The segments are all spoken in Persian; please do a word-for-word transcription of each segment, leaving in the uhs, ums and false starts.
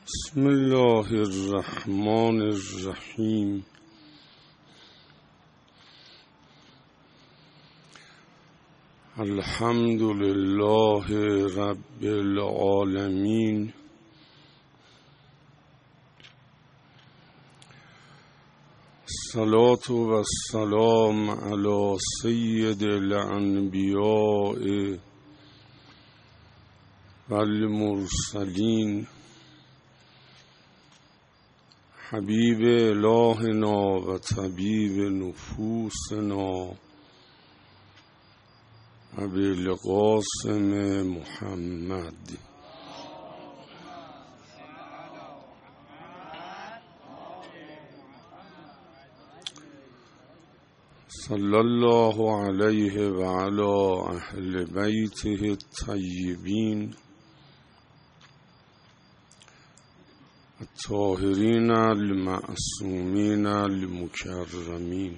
بسم الله الرحمن الرحیم. الحمد لله رب العالمین. الصلاة و السلام علی سید الانبیاء و المرسلین، حبیب الهنا و طبیب نفوسنا ابوالقاسم محمد. صلی الله علیه و علی اهل بیته الطیبین الطاهرین المعصومین المکرمین.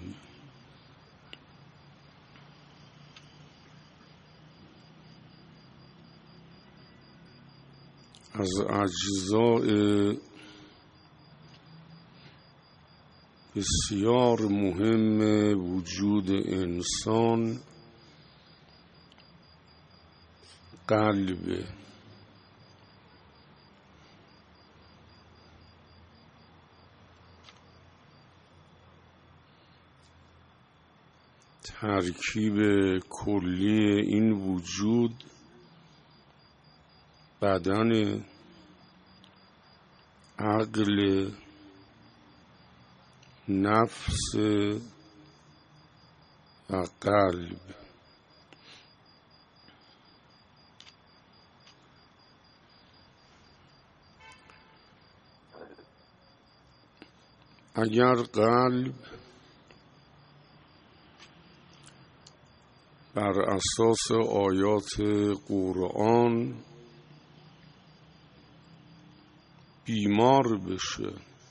از اجزاء بسیار مهم وجود انسان قلب. ترکیب کلی این وجود بدن، عقل، نفس و قلب. اگر قلب بر اساس آیات قرآن بیمار بشه،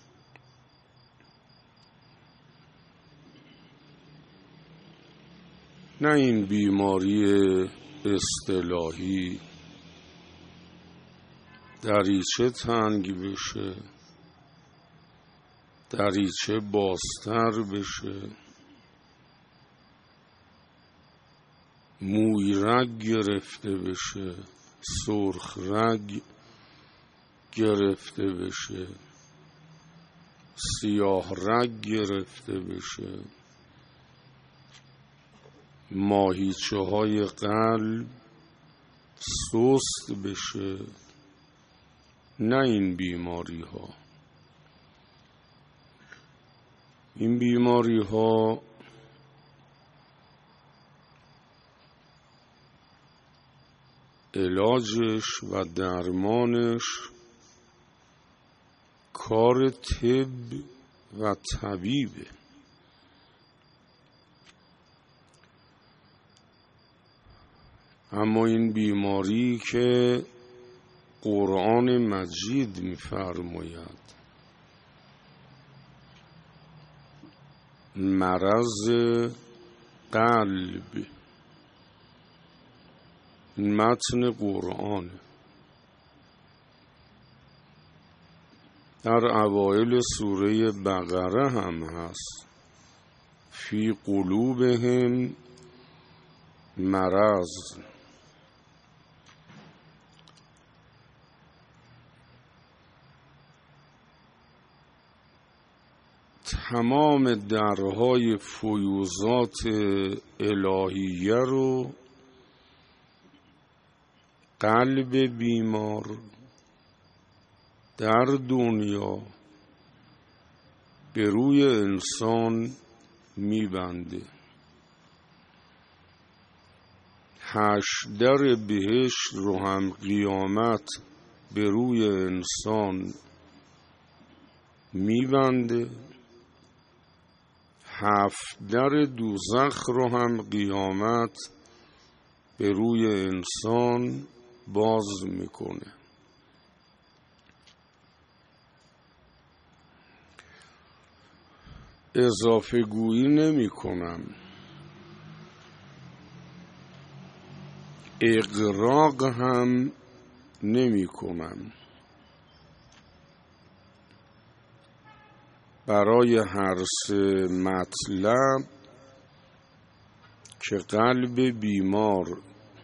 نه این بیماری اصطلاحی، دریچه تنگ بشه، دریچه بازتر بشه، موی رگ گرفته بشه، سرخ رگ گرفته بشه، سیاه رگ گرفته بشه، ماهیچه های قلب سست بشه، نه این بیماری ها. این بیماری ها علاجش و درمانش کار طب و طبیبه. اما این بیماری که قرآن مجید می‌فرماید مرض قلب، متن قرآن در اوایل سوره بقره هم هست، فی قلوبهم مرض. تمام درهای فیوضات الهیه رو قلب بیمار در دنیا به روی انسان میبنده. هشت در بهشت رو هم قیامت به روی انسان میبنده، هفت در دوزخ رو هم قیامت به روی انسان باز میکنه. اضافه گویی نمی کنم، اغراق هم نمی کنم. برای هر سه مطلب که قلب بیمار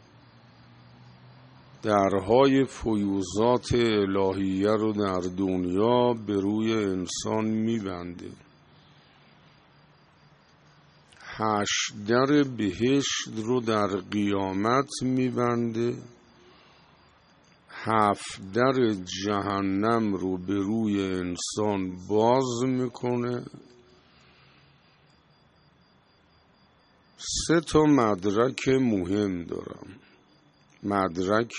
درهای فیوضات الهیه رو در دنیا به روی انسان میبنده. هشت در بهشت رو در قیامت میبنده، هفت در جهنم رو به روی انسان باز میکنه. سه تا مدرک مهم دارم: مدرک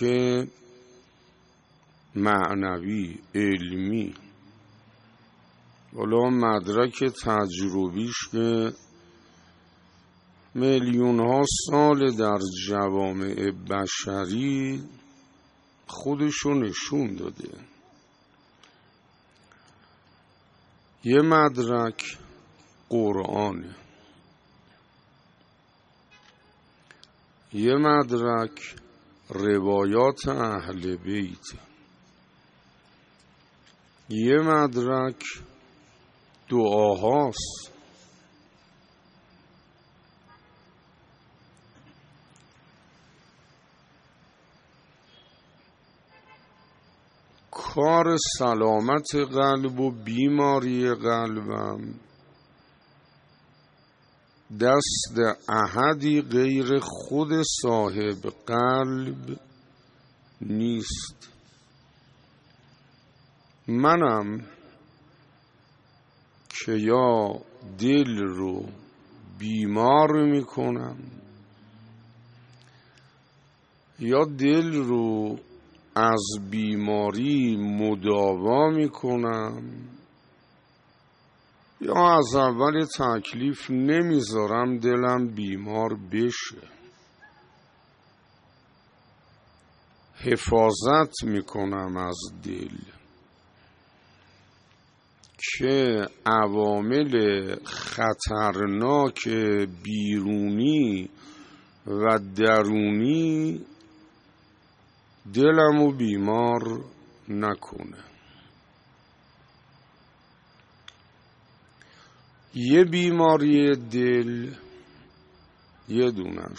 معنوی علمی، حالا مدرک تجربیش که میلیون ها سال در جوامع بشری خودشو نشون داده. یه مدرک قرآنه، یه مدرک روایات اهل بیت، یه مدرک دعاهاست. کار سلامت قلب و بیماری قلبم دست احدی غیر خود صاحب قلب نیست. منم که یا دل رو بیمار میکنم یا دل رو از بیماری مداوا میکنم، یا از اول تکلیف نمیذارم دلم بیمار بشه. حفاظت میکنم از دل که عوامل خطرناک بیرونی و درونی دلمو بیمار نکنه. یه بیماری دل یه دونش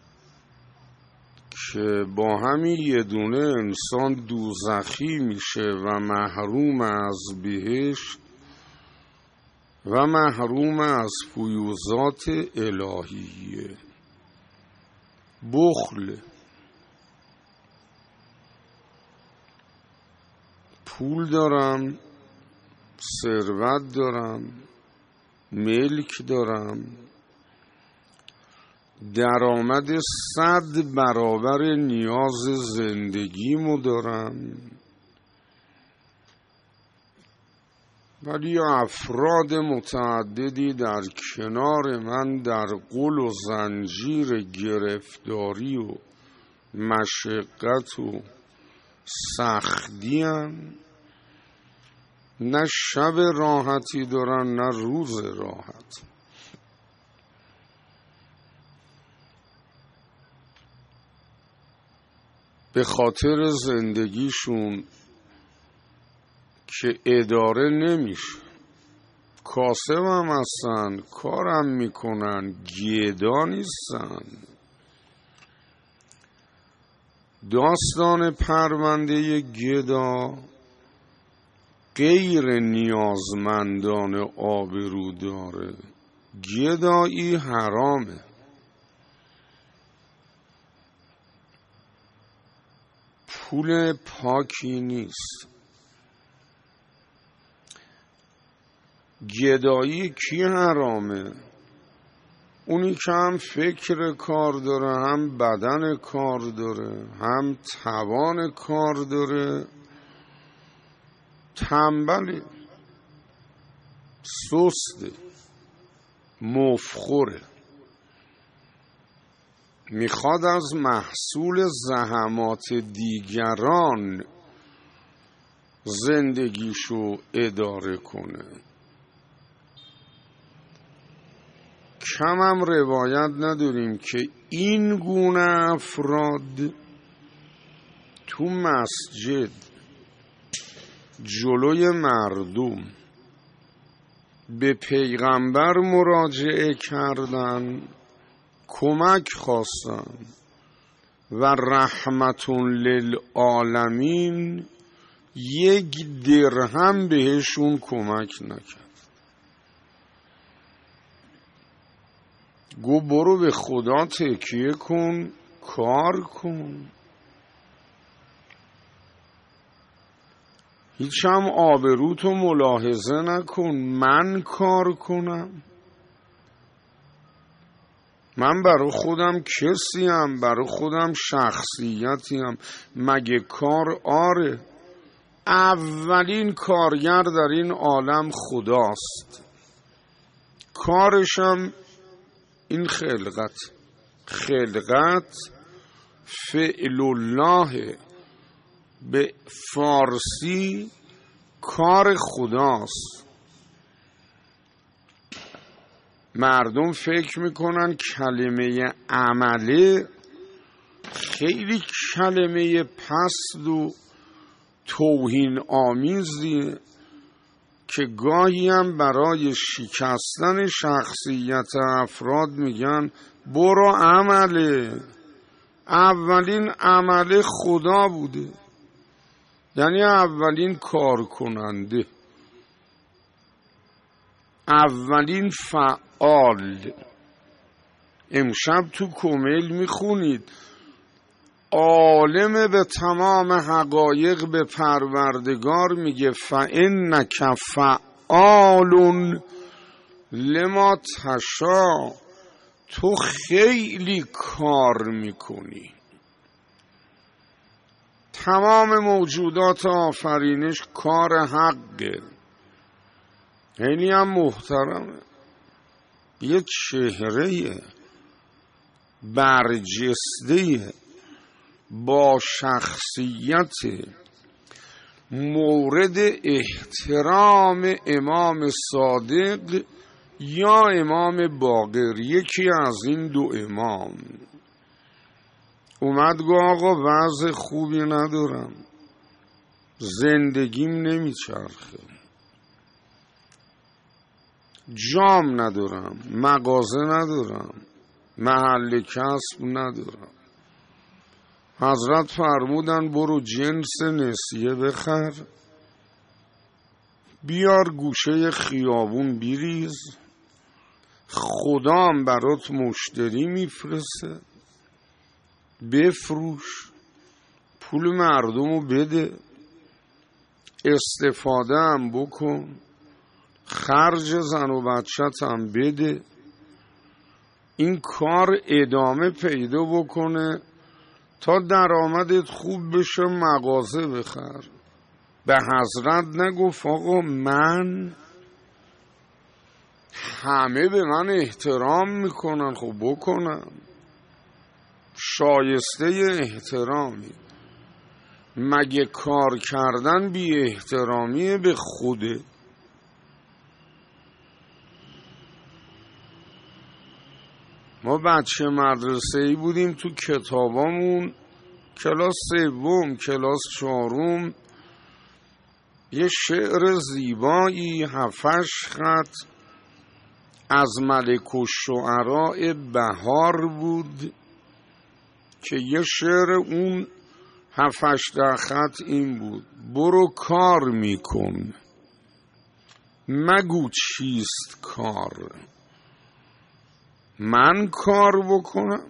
که با همین یه دونه انسان دوزخی میشه و محروم از بهشت و محروم از فیوضات الهیه. بخل. پول دارم، ثروت دارم، ملک دارم، درآمد صد برابر نیاز زندگیمو دارم، ولی افراد متعددی در کنار من در قل و زنجیر گرفتاری و مشقت و سختی هن. نه شب راحتی دارن نه روز راحت. به خاطر زندگیشون که اداره نمیشه، کاسب هم هستن، کارم میکنن، گدا نیستن. داستان پرونده گدا غیر نیازمندان آبرو داره. گدایی حرامه. پول پاکی نیست. گدایی کی حرامه؟ اونی که هم فکر کار داره، هم بدن کار داره، هم توان کار داره، تنبله، سسته، مفخوره، میخواد از محصول زحمات دیگران زندگیشو اداره کنه. کم هم روایت نداریم که این گونه افراد تو مسجد جلوی مردم به پیغمبر مراجعه کردن، کمک خواستن و رحمت للعالمین یک درهم بهشون کمک نکرد. گو برو به خدا تکیه کن، کار کن. هیچ هم آبروتو ملاحظه نکن، من کار کنم. من برای خودم کسیم، برای خودم شخصیتیم. مگه کار آره؟ اولین کارگر در این عالم خداست، کارشم این خلقت. خلقت فعل الله به فارسی کار خداست. مردم فکر میکنن کلمه عمله خیلی کلمه پست و توهین آمیزیه که گاهی هم برای شکستن شخصیت افراد میگن برو عمله. اولین عمله خدا بوده، یعنی اولین کار کننده، اولین فعال. امشب تو کمیل میخونید عالم به تمام حقایق به پروردگار میگه فإنک فعال لما تشاء، تو خیلی کار میکنی. تمام موجودات آفرینش کار حقه، خیلی هم محترمه. یه چهره برجسته با شخصیت مورد احترام امام صادق یا امام باقر، یکی از این دو امام، اومد گو آقا وضع خوبی ندارم، زندگیم نمیچرخه، جام ندارم، مغازه ندارم، محل کسب ندارم. حضرت فرمودن برو جنس نسیه بخر، بیار گوشه خیابون بیریز، خدام برات مشتری میفرسته، بفروش، پول مردمو بده، استفاده هم بکن، خرج زن و بچت هم بده. این کار ادامه پیدا بکنه تا درآمدت خوب بشه، مغازه بخر. به حضرت نگفت آقا من همه به من احترام میکنن، خب بکنم، شایسته احترامی. مگه کار کردن بی احترامیه به خوده؟ ما بچه مدرسه ای بودیم، تو کتابامون کلاس سوم کلاس چهارم یه شعر زیبایی هفتش خط از ملک الشعراء بهار بود که یه شعر اون هفتش خط این بود: برو کار میکن مگو چیست کار، من کار بکنم.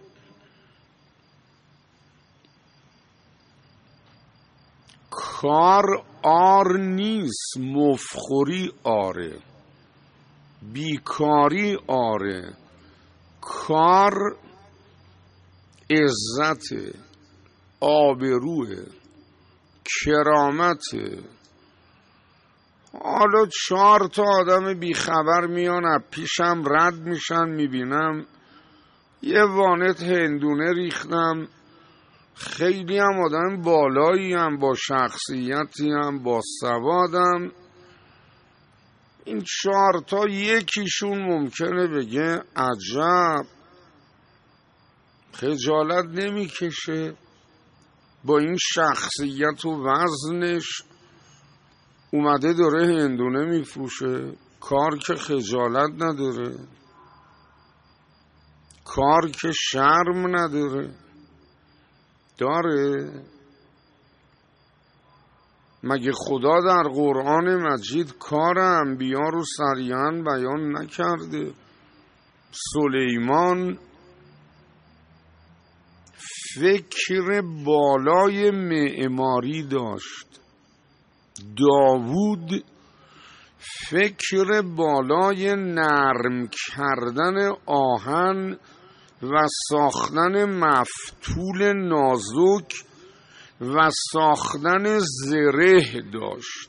کار آر نیست، مفخوری آره، بیکاری آره. کار عزت، آبروه، کرامته. حالا چهار تا آدم بیخبر میان از پیشم رد میشن، میبینم یه وانت هندونه ریختم، خیلی هم آدم بالایی هم، با شخصیتی هم، با سوادم. این چهار تا یکیشون ممکنه بگه عجب، خجالت نمیکشه با این شخصیت و وزنش اومده داره هندونه میفروشه، کار که خجالت نداره، کار که شرم نداره، داره؟ مگه خدا در قرآن مجید کار انبیا رو صریحاً بیان نکرده؟ سلیمان فکر بالای معماری داشت، داوود فکر بالای نرم کردن آهن و ساختن مفتول نازک و ساختن زره داشت.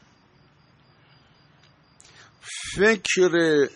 فکر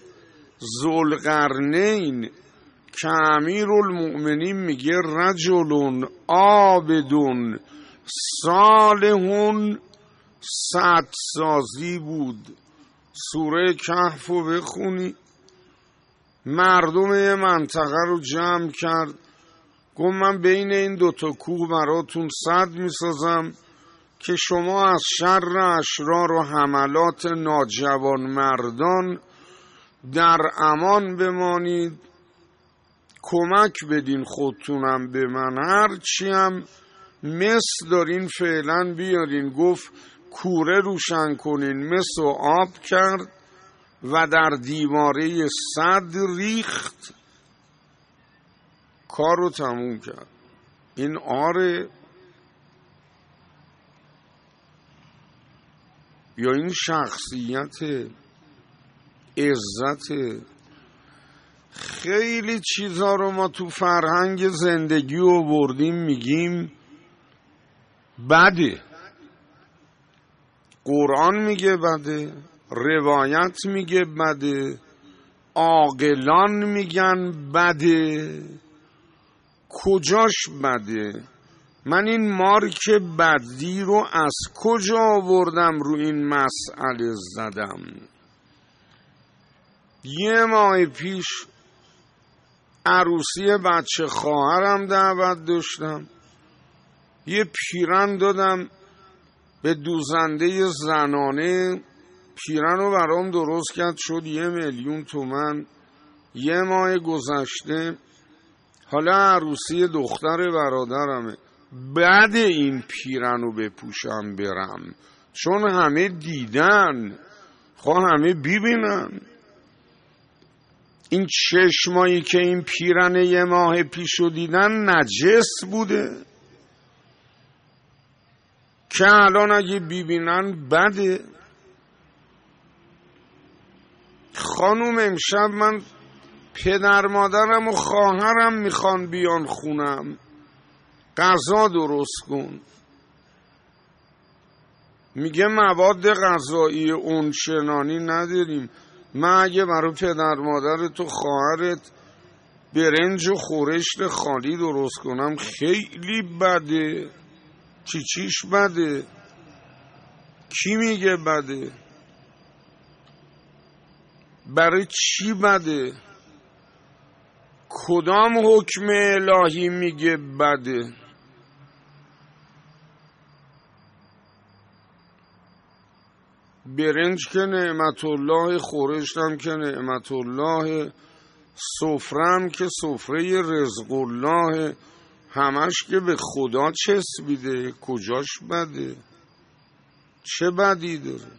ذوالقرنین که امیرالمؤمنین میگه رجل عابد صالح سد سازی بود. سوره کهف رو بخونی، مردم یه منطقه رو جمع کرد، گفت من بین این دوتا کوه براتون سد میسازم که شما از شر اشرار و حملات ناجوان مردان در امان بمانید، کمک بدین خودتونم به من، هرچی هم مس دارین فعلا بیارین. گفت کوره روشن کنین، مس و آب کرد و در دیواره سد ریخت، کار رو تموم کرد. این آره یا این شخصیت عزت؟ خیلی چیزها رو ما تو فرهنگ زندگی رو بردیم میگیم بده، قرآن میگه بده، روایت میگه بده، عاقلان میگن بده. کجاش بده؟ من این مارک بدی رو از کجا آوردم رو این مسئله زدم؟ یه ماه پیش عروسی بچه خواهرم دعوت داشتم، یه پیرن دادم به دوزنده زنانه، پیرن رو برام درست کرد، شد یه میلیون تومن. یه ماه گذشته حالا عروسی دختر برادرمه، بعد این پیرن رو بپوشم برم، چون همه دیدن، خواه همه ببینن. این چشمایی که این پیرن یه ماه پیشو دیدن نجس بوده که الان اگه ببینن بده. خانوم امشب من پدر مادرم و خواهرم میخوان بیان خونم، غذا درست کن. میگه مواد غذایی اونچنانی نداریم. من اگه برای پدر مادرت و خواهرت برنج و خورشت خالی درست کنم خیلی بده. چی چیش بده؟ کی میگه بده؟ برای چی بده؟ کدام حکم الهی میگه بده؟ برنج که نعمت الله، خورشتم که نعمت الله، سفرم که سفره رزق الله، همش که به خدا چسبیده. کجاش بده؟ چه بدی داره؟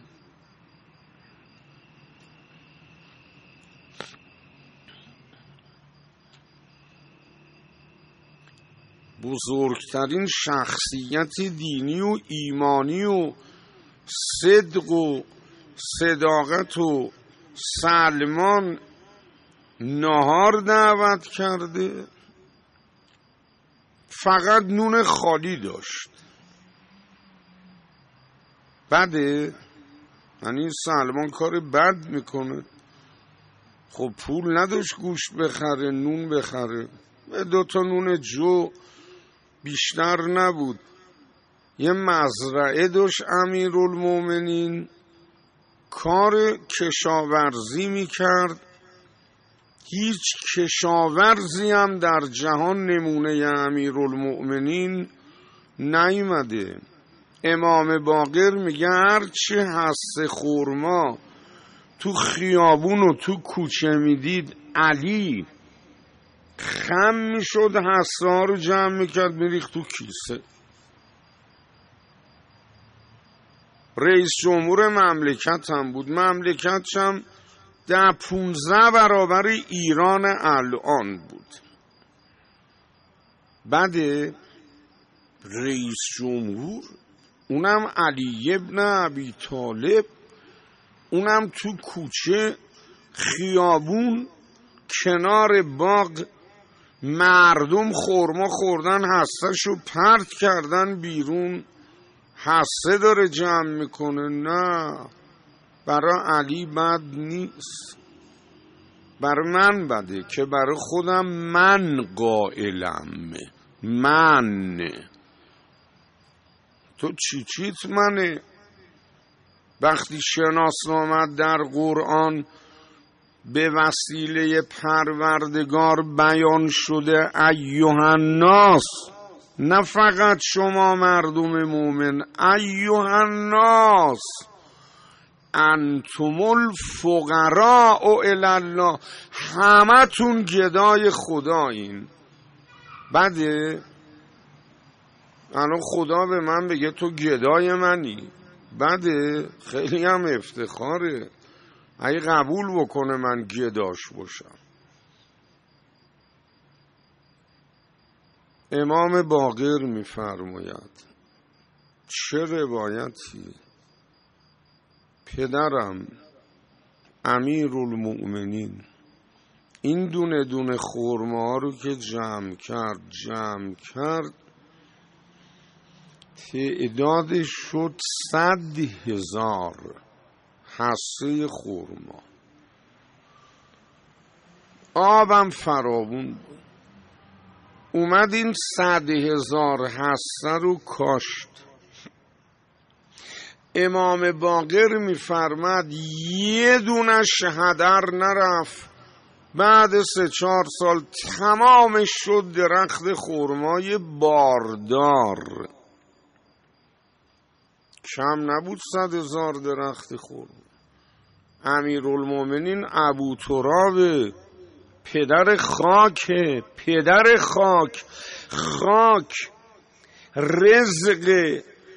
بزرگترین شخصیت دینی و ایمانی و صدق و صداقت و سلمان نهار دعوت کرده، فقط نون خالی داشت. بده؟ یعنی سلمان کار بد میکنه؟ خب پول نداشت گوشت بخره، نون بخره، به دوتا نون جو بیشتر نبود. یه مزرعه داشت امیرالمؤمنین، کار کشاورزی میکرد. هیچ کشاورزی هم در جهان نمونه امیرالمؤمنین نیامده. امام باقر میگه هرچی حصه خورما تو خیابون و تو کوچه میدید علی خم میشد، هسته ها رو جمع میکرد میریخت تو کیسه. رئیس جمهور مملکت هم بود، مملکتش هم ده پونزده برابر ایران الان بود. بعد رئیس جمهور اونم علی ابن ابی طالب، اونم تو کوچه خیابون کنار باغ مردم خورما خوردن، هسته‌شو پرت کردن بیرون، هسته داره جمع میکنه. نه، برای علی بد نیست، برای من بده که برای خودم من قائلم. من تو چی چیت منه؟ وقتی شناسنامه در قرآن به وسیله پروردگار بیان شده ایها الناس، نه فقط شما مردم مومن، ایها الناس انتم الفقراء الی الله، همه تون گدای خدایین. بده الان خدا به من بگه تو گدای منی، بده، خیلی هم افتخاره اگه قبول بکنه من گداش باشم. امام باقر میفرماید چه روایتی، پدرم امیرالمؤمنین این دونه دونه خرما ها رو که جمع کرد جمع کرد تعدادش شد صد هزار حصه خرما. آبم فراوون بود، اومد این صد هزار حصه رو کاشت. امام باقر میفرماد یه دونش هدر نرفت، بعد سه چهار سال تمامش شد درخت خرمای باردار. کم نبود صد هزار درخت خرما. امیرالمومنین ابو تراب، پدر خاک، پدر خاک، خاک رزق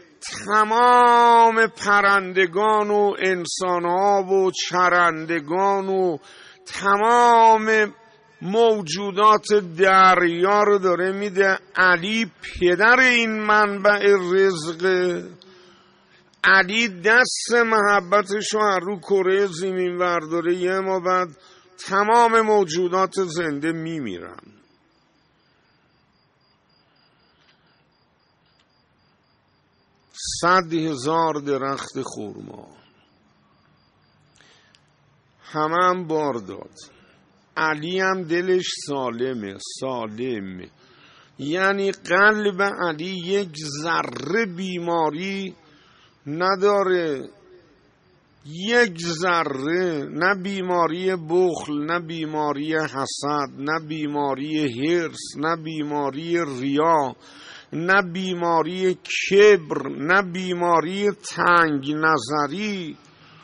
تمام پرندگان و انسانها و چرندگان و تمام موجودات دریا رو داره میده. علی پدر این منبع رزق، علی دست محبتشو از رو کره زمین ورداره، یه ما بعد تمام موجودات زنده میمیرن. صد هزار درخت خرما همه هم بار داد. علی هم دلش سالمه، سالم، یعنی قلب علی یک ذره بیماری نداره، یک ذره، نه بیماری بخل، نه بیماری حسد، نه بیماری حرص، نه بیماری ریا، نه بیماری کبر، نه بیماری تنگ نظری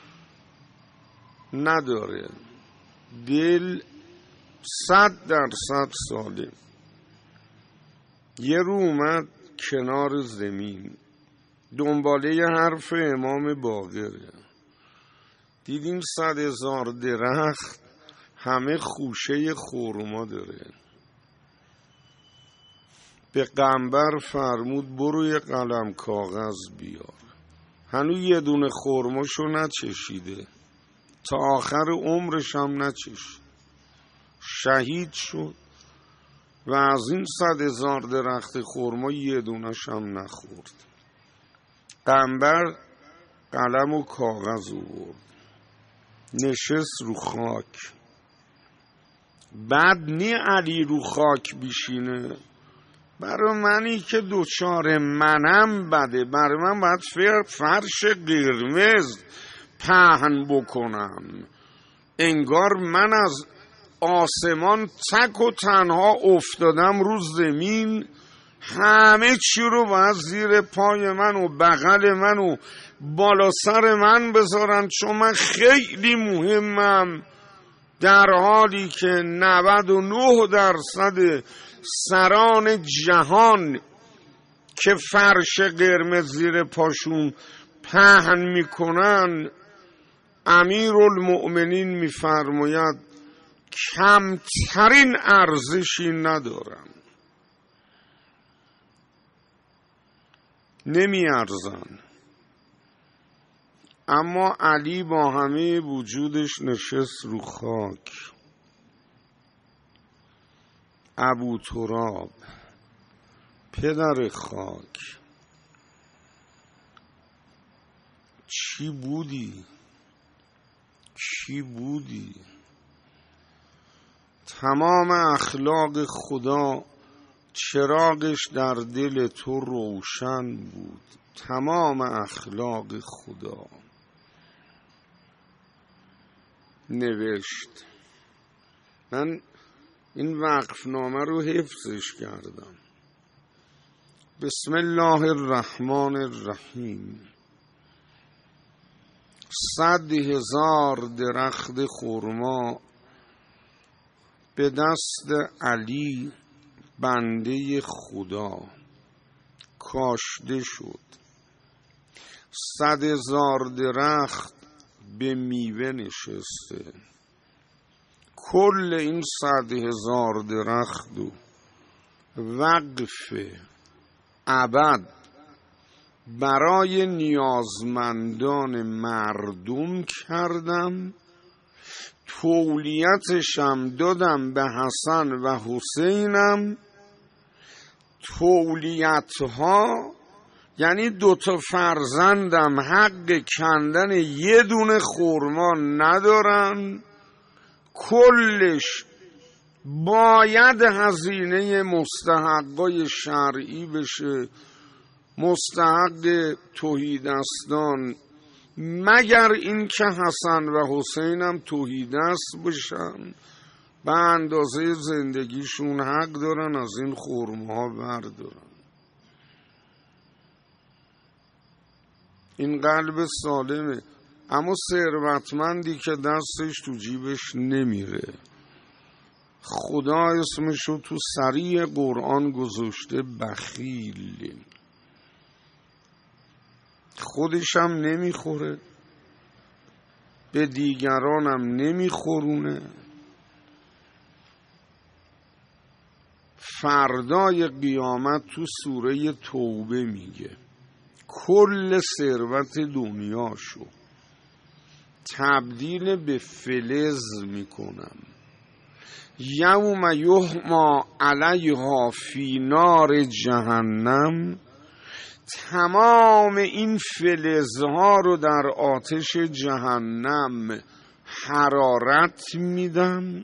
نداره. دل صد درصد سالم. یه رو اومد کنار زمین دنباله حرف امام باقره، دیدیم صد هزار درخت همه خوشه خرما داره. به قنبر فرمود برو یه قلم کاغذ بیار. هنوز یه دونه خرماشو نچشیده، تا آخر عمرش هم نچشید، شهید شد و از این صد هزار درخت خرما یه دونش هم نخورد. قنبر قلم و کاغذ آورد، نشست رو خاک. بد نی علی رو خاک بشینه، برای منی که دوچار منم بده، برای من باید فرش قرمز پهن بکنم، انگار من از آسمان تک و تنها افتادم رو زمین، همه چی رو باید زیر پای من و بغل من و بالا سر من بذارن، چون من خیلی مهمم، در حالی که نود و نه درصد سران جهان که فرش قرمز زیر پاشون پهن میکنن، امیرالمؤمنین میفرماید کمترین ارزشی ندارن، نمی ارزن. اما علی با همه وجودش نشست رو خاک. ابو تراب، پدر خاک، چی بودی؟ چی بودی؟ تمام اخلاق خدا چراغش در دل تو روشن بود، تمام اخلاق خدا. نوشت، من این وقفنامه رو حفظش کردم. بسم الله الرحمن الرحیم. صد هزار درخت خرما به دست علی بنده خدا کاشته شد. صد هزار درخت به میوه نشسته. کل این صد هزار درخت و وقف ابد برای نیازمندان مردم کردم، تولیتشم دادم به حسن و حسینم. تولیتها یعنی دوتا فرزندم حق کندن یه دونه خرما ندارن، کلش باید هزینه مستحقای شرعی بشه، مستحق توحیدستان، مگر این که حسن و حسینم توحیدست بشن، به اندازه زندگیشون حق دارن از این خرم‌ها بردارن. این قلب سالمه. اما ثروتمندی که دستش تو جیبش نمیره، خدا اسمشو تو سریع قرآن گذاشته بخیل، خودشم نمیخوره، به دیگرانم نمیخورونه، فردای قیامت تو سوره توبه میگه کل ثروت دنیاشو تبدیل به فلز میکنم. یوم یحما علیها فی نار جهنم، تمام این فلزها رو در آتش جهنم حرارت میدم.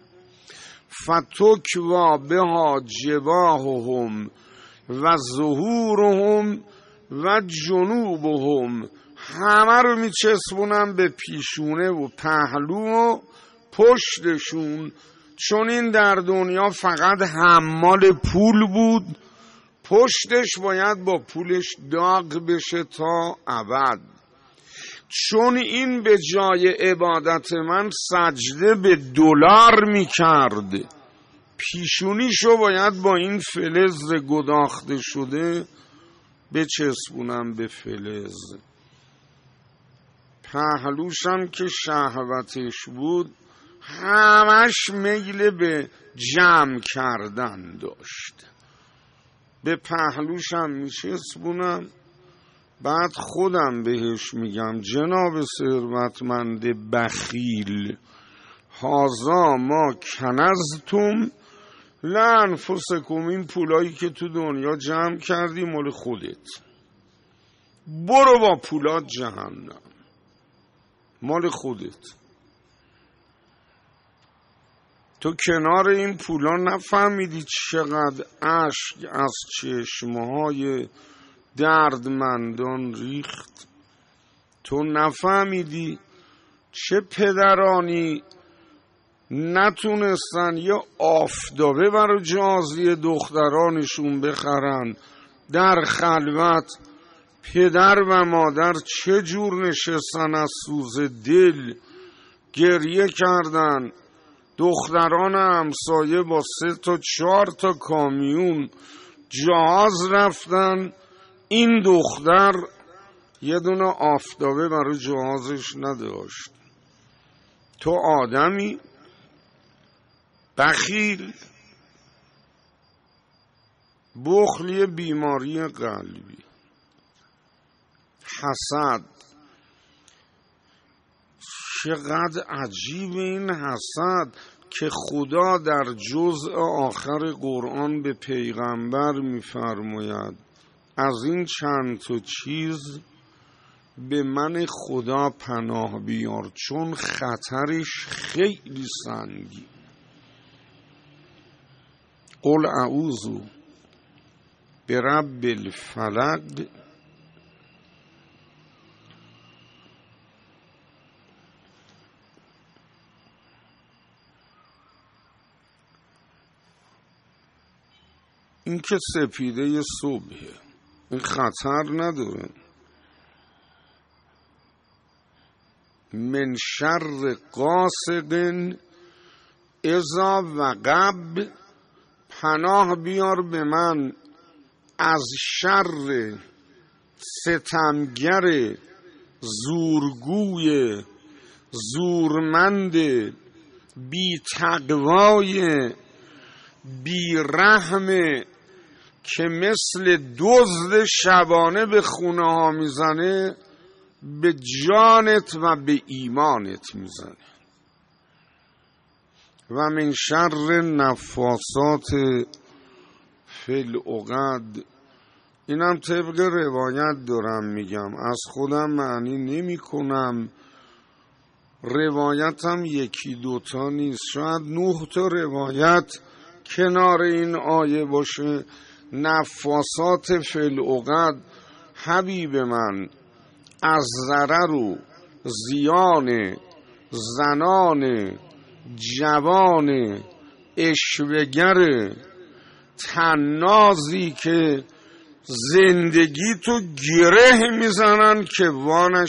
فتکوا بها جباههم و ظهورهم و جنوبهم، همه رو میچسبونم به پیشونه و پهلو و پشتشون، چون این در دنیا فقط حمال پول بود، پشتش باید با پولش داغ بشه تا ابد. چون این به جای عبادت من سجده به دلار میکرد، پیشونیشو باید با این فلز گداخته شده بچسبونم به فلز. پهلوشم که شهوتش بود همش میل به جمع کردن داشت، به پهلوشم میچسبونم، بعد خودم بهش میگم جناب ثروتمند بخیل، هازا ما کنزتم لانفسکم، این پولایی که تو دنیا جمع کردی مال خودت، برو با پولات جهنم، مال خودت. تو کنار این پولا نفهمیدی چقدر اشک از چشمهای دردمندان ریخت، تو نفهمیدی چه پدرانی نتونستن یه آفتابه برای جازی دخترانشون بخرن، در خلوت پدر و مادر چه جور نشستن از سوز دل گریه کردن. دختران همسایه با سه تا چهار تا کامیون جهاز رفتن. این دختر یه دونه آفتابه برای جهازش نداشت. تو آدمی بخیل. بخل بیماری قلبی، حسد. چقدر عجیب این حسد که خدا در جزء آخر قرآن به پیغمبر می‌فرماید از این چند تا چیز به من خدا پناه بیار چون خطرش خیلی سنگی. قل اعوذ برب الفلق این که سپیده صبحه، این خطر نداره. من شر غاسق اذا وقب، پناه بیار به من از شر ستمگر زورگوی زورمند بی تقوای بی رحم که مثل دزد شبانه به خونه ها میزنه، به جانت و به ایمانت میزنه. و من شر نفاسات فی العقد، اینم طبق روایت دارم میگم، از خودم معنی نمی کنم. روایتم یکی دوتا نیست، شاید نه تا روایت کنار این آیه باشه. نفاسات فی العقد، حبیب من از ضرر و زیان زنان جوان اشوهگر طنازی که زندگی تو گره میزنن که وانش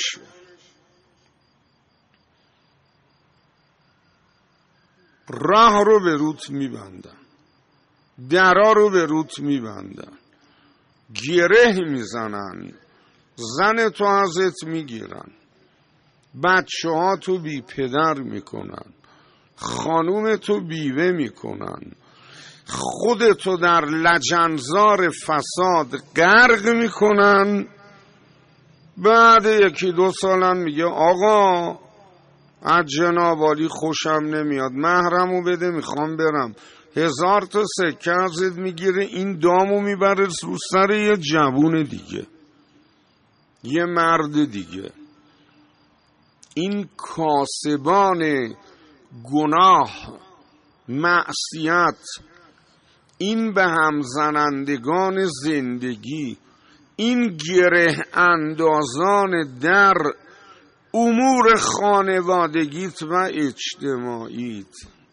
راه رو به روت میبندن، درا رو به روت میبندن، گره میزنن، زن تو ازت میگیرن، بچه ها تو بی پدر میکنن، خانوم تو بیوه میکنن، خودتو در لجنزار فساد غرق میکنن. بعد یکی دو سالن میگه آقا از جناب عالی خوشم نمیاد، مهرمو بده میخوام برم. هزار تا سکه ازت میگیره، این دامو میبره رو سر یه جوون دیگه، یه مرد دیگه. این کاسبان گناه، معصیت، این به هم زنندگان زندگی، این گره اندازان در امور خانوادگیت و اجتماعیت،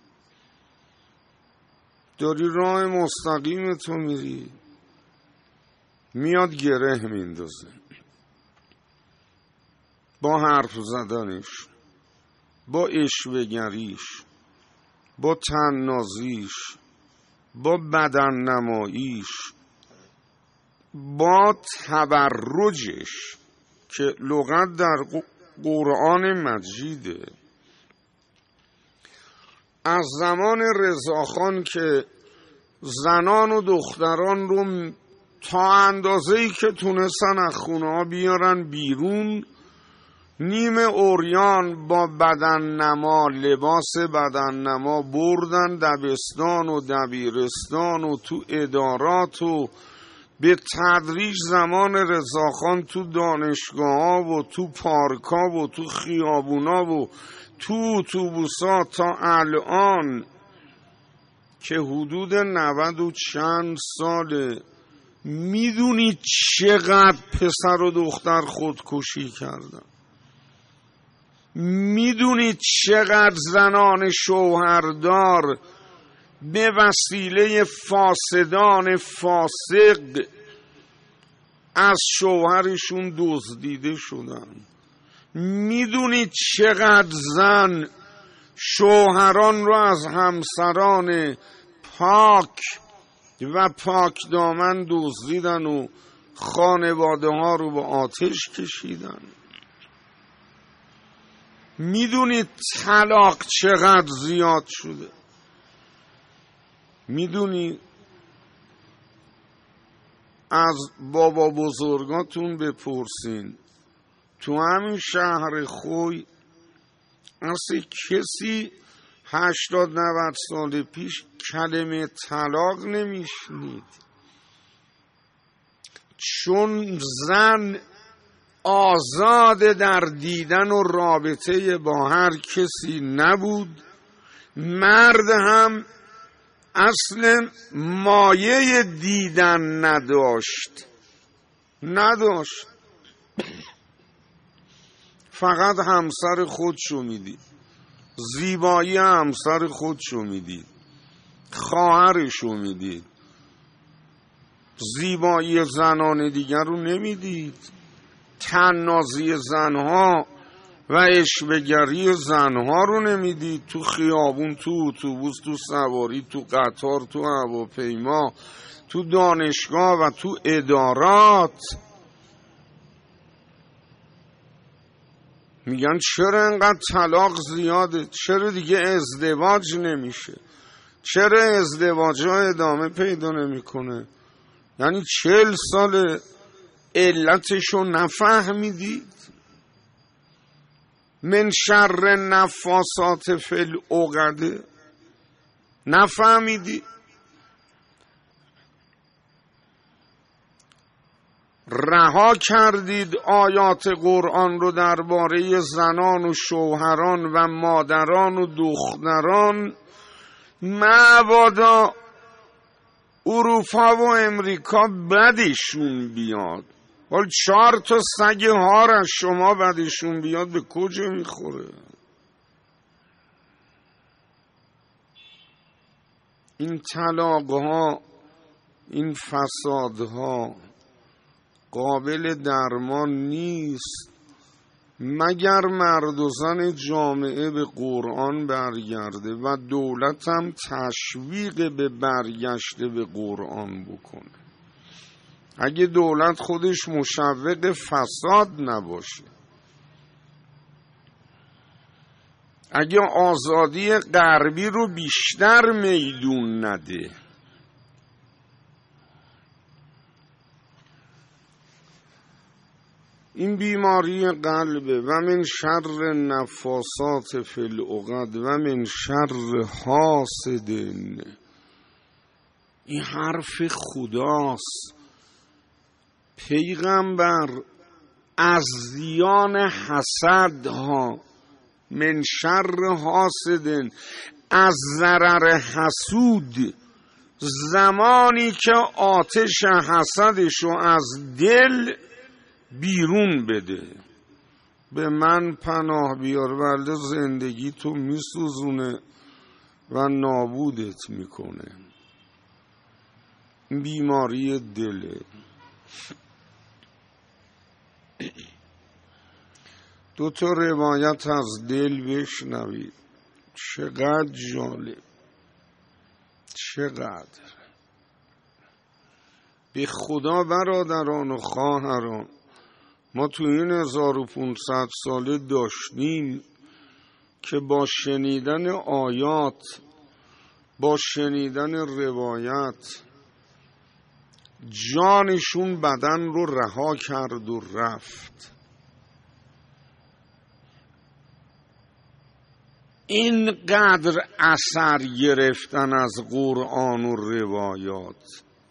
داری راه مستقیم تو میری، میاد گره میندازه با حرف زدنش، با اشوه‌گریش، با طنازیش، با بدن نماییش، با تبرجش که لغت در قرآن مجیده. از زمان رضاخان که زنان و دختران رو تا اندازه‌ای که تونستن از خونه ها بیارن بیرون، نیمه اوریان با بدن نما، لباس بدن نما بردن دبستان و دبیرستان و تو ادارات و به تدریج زمان رضاخان تو دانشگاه ها و تو پارک ها و تو خیابونا و تو اتوبوسا تا الان که حدود نود و چند ساله. میدونی چقدر پسر و دختر خودکشی کردن؟ میدونی چقدر زنان شوهردار به وسیله فاسدان فاسق از شوهرشون دزدیده شدن. میدونید چقدر زن شوهران رو از همسران پاک و پاک دامن دزدیدن و خانواده ها رو به آتش کشیدن؟ میدونید طلاق چقدر زیاد شده؟ میدونید؟ از بابا بزرگاتون بپرسین، تو همین شهر خوی اصلا کسی هشتاد نود سال پیش کلمه طلاق نمیشنید، چون زن آزاد در دیدن و رابطه با هر کسی نبود، مرد هم اصل مایه دیدن نداشت نداشت فقط همسر خودشو میدید، زیبایی همسر خودشو میدید، خواهرشو میدید، زیبایی زنان دیگر رو نمیدید، طنازی زنها و عشوه‌گری زنها رو نمیدید. تو خیابون، تو اتوبوس، تو سواری، تو قطار، تو هواپیما، تو دانشگاه و تو ادارات. میگن چرا انقدر طلاق زیاده؟ چرا دیگه ازدواج نمیشه؟ چرا ازدواج ها ادامه پیدا نمیکنه؟ یعنی چهل سال علتشو نفهمیدید؟ من شر نفاسات فی العقد نفهمیدید؟ رها کردید آیات قرآن رو درباره زنان و شوهران و مادران و دختران. مبادا اروپا و امریکا بدشون بیاد، حال چهار تا سگ هار از شما بدشون بیاد، به کجا میخوره؟ این طلاق ها، این فساد ها قابل درمان نیست مگر مرد و زن جامعه به قرآن برگرده و دولت هم تشویق به برگشته به قرآن بکنه. اگه دولت خودش مشوق فساد نباشه، اگه آزادی غربی رو بیشتر میدون نده، این بیماری قلبه. و من شر نفاسات فی العقد و من شر حاسد. این حرف خداست. پیغمبر از زیان حسد ها، من شر حاسد، از ضرر حسود، زمانی که آتش حسدشو از دل بیرون بده، به من پناه بیار، ولده زندگی تو میسوزونه و نابودت میکنه. بیماری دله. دو تا روایت از دل بشنوید، چقدر جالب، چقدر. به خدا برادران و خواهران، ما تو این هزار و پونصد ساله داشتیم که با شنیدن آیات، با شنیدن روایت، جانشون بدن رو رها کرد و رفت. اینقدر اثر گرفتن از قرآن و روایات.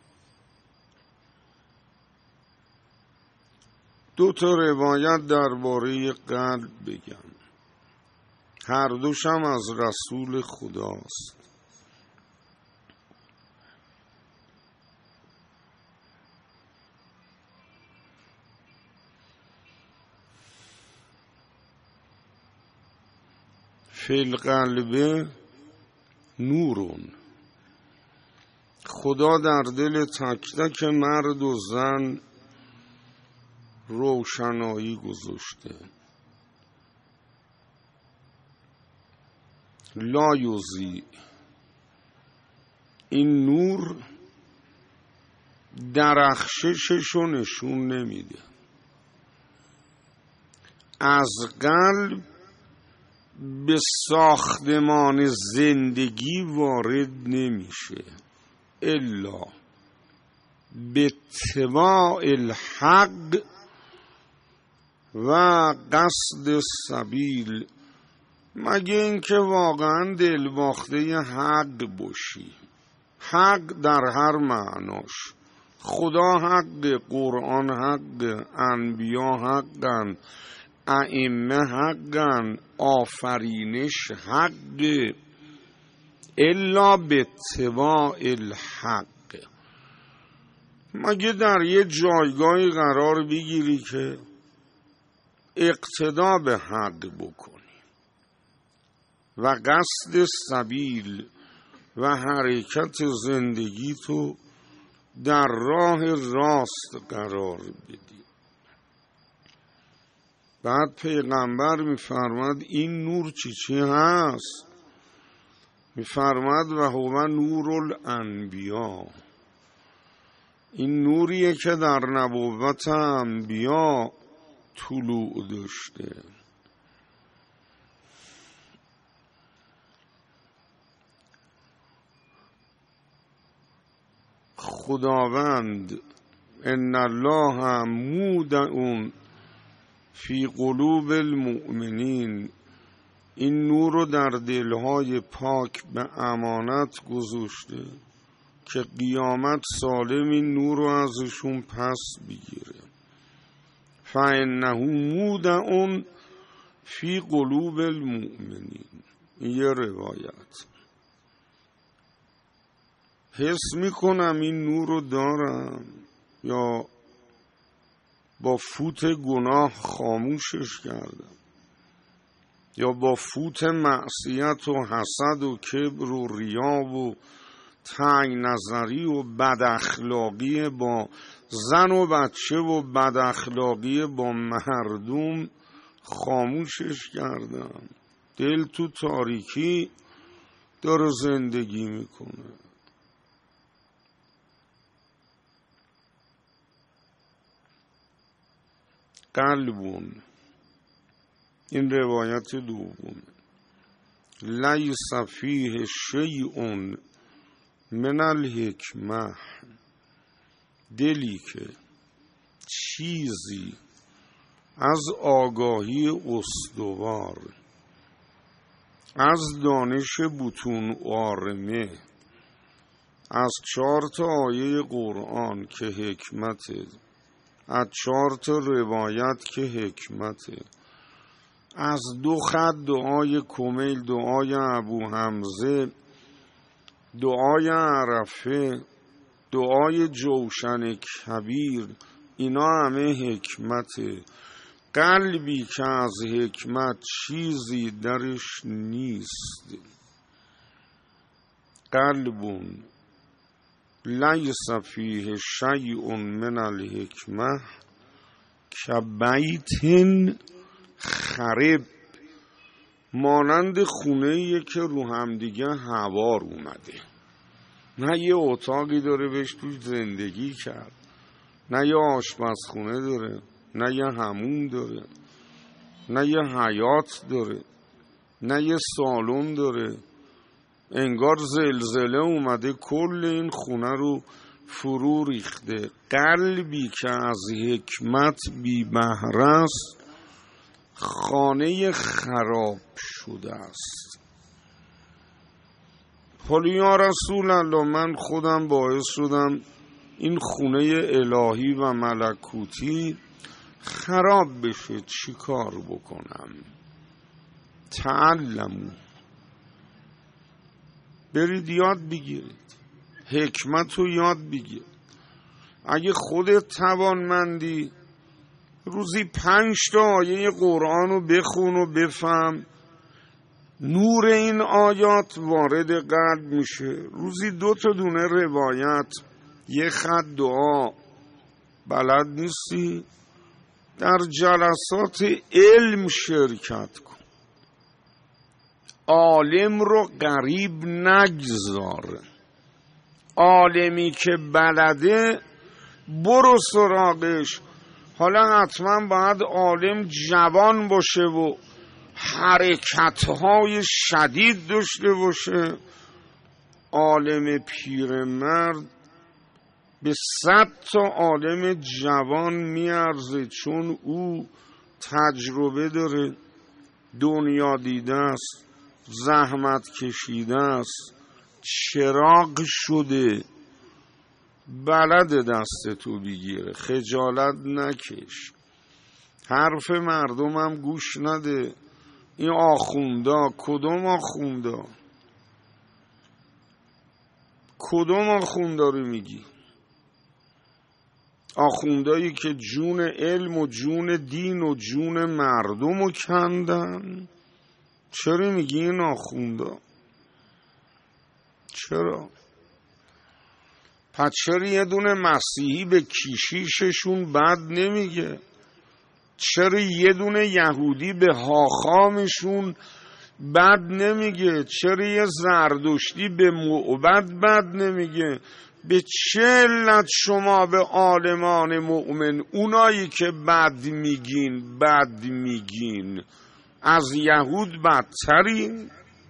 دو تا روایت درباره قلب بگم، هر دوشم از رسول خداست. فی القلب نورون، خدا در دل تک تک مرد و زن روشنایی گذاشته. لا یضیء، این نور درخششش رو نشون نمیده. از قلب به ساختمان زندگی وارد نمیشه الا به اتباع الحق و قصد سبیل، مگه اینکه واقعا دلباخته حق باشی. حق در هر معناش، خدا حق، قرآن حق، انبیا حقن، ائمه حقن، آفرینش حق، الا به اتباع الحق. مگه در یه جایگاهی قرار بگیری که اقتدا به حق بکنی و قصد سبیل و حرکت زندگی تو در راه راست قرار بدی. بعد پیغمبر میفرماد این نور چی چی هست؟ میفرماد و هو نور الانبیا، این نوریه که در نبوت انبیا طلوع داشته. خداوند ان الله مودع فی قلوب المؤمنین، این نور رو در دلهای پاک به امانت گذاشته که قیامت سالم این نور رو ازشون پس بگیره. فانه مودع فی قلوب المؤمنین، یه روایت. حس میکنم این نور رو دارم یا با فوت گناه خاموشش کردم یا با فوت معصیت و حسد و کبر و ریا و تنگ نظری و بد اخلاقی با زن و بچه و بد اخلاقی با مردم خاموشش کردم. دل تو تاریکی داره زندگی میکنه. قلبون، این روایت دوم، لیس فیه شیء من الحکمه، دلی که چیزی از آگاهی استوار، از دانش بطون عارمه، از چهار تا آیه قرآن که حکمته، از چهار تا روایت که حکمته، از دو خط دعای کمیل، دعای ابو حمزه، دعای عرفه، دعای جوشن کبیر، اینا همه حکمته. قلبی که از حکمت چیزی درش نیست، قلبون لیس فیه شیء من الحکمه کبیت خرب، مانند خونه‌ایه که رو همدیگه هوار اومده، نه یه اتاقی داره بهش توش زندگی کرد، نه یه آشپزخونه داره، نه یه حموم داره، نه یه حیاط داره، نه یه سالن داره. انگار زلزله اومده کل این خونه رو فرو ریخته. قلبی که از حکمت بی بهره است خانه خراب شده است. حالا یا رسول الله، من خودم باعث شدم این خونه الهی و ملکوتی خراب بشه، چی کار بکنم؟ تعلمو، برید یاد بگیرید، حکمت رو یاد بگیر. اگه خودت توانمندی روزی پنج تا آیه قرآن رو بخون و بفهم، نور این آیات وارد قلب میشه. روزی دو تا دونه روایت، یه خط دعا بلد نیستی، در جلسات علم شرکت کن، عالم رو غریب نگذار. عالمی که بلده برو سراغش. حالا حتما باید عالم جوان باشه و حرکتهای شدید داشته باشه. عالم پیرمرد به صد تا عالم جوان میارزه، چون او تجربه داره، دنیا دیده است، زحمت کشیده است، چراغ شده، بلد دست تو بگیره. خجالت نکش، حرف مردمم گوش نده. این آخوندا کدوم آخوندا؟ کدوم آخوندا رو میگی؟ آخوندایی که جون علم و جون دین و جون مردم رو کندن. چرا میگی این آخوندا؟ چرا؟ پس چرا یه دونه مسیحی به کیشیششون بد نمیگه؟ چرا یه دونه یهودی به حاخامشون بد نمیگه؟ چرا یه زردشتی به معبد بد نمیگه؟ به چه علت شما به عالمان مؤمن، اونایی که بد میگین بد میگین، از یهود بدترین؟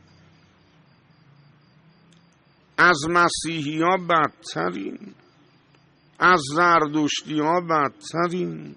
از مسیحی ها بدترین؟ از زردشتی ها بدترین؟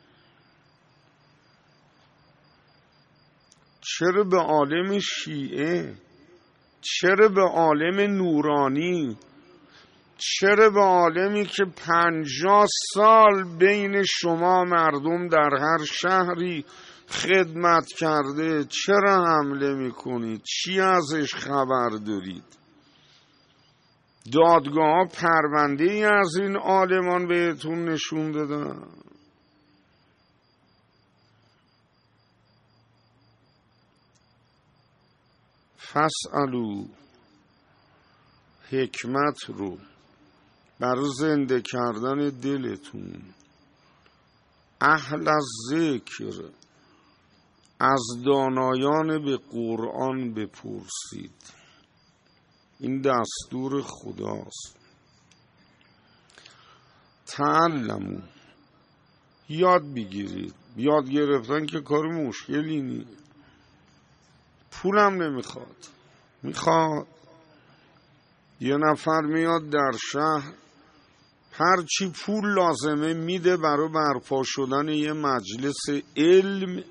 چرا به عالم شیعه؟ چرا به عالم نورانی؟ چرا به عالمی که پنجاه سال بین شما مردم در هر شهری خدمت کرده چرا حمله میکنید؟ چی ازش خبر دارید؟ دادگاه ها پرونده ای از این عالمان بهتون نشون دادن؟ فاسألوا، حکمت رو برای زنده کردن دلتون، اهل از ذکر، از دانایان به قرآن بپرسید. این دستور خداست. تعلموا، یاد بگیرید. یاد گرفتن که کار مشکلی نیست. پولم نمیخواد. میخواد یه نفر میاد در شهر، هر چی پول لازمه میده برای برپا شدن یه مجلس علم،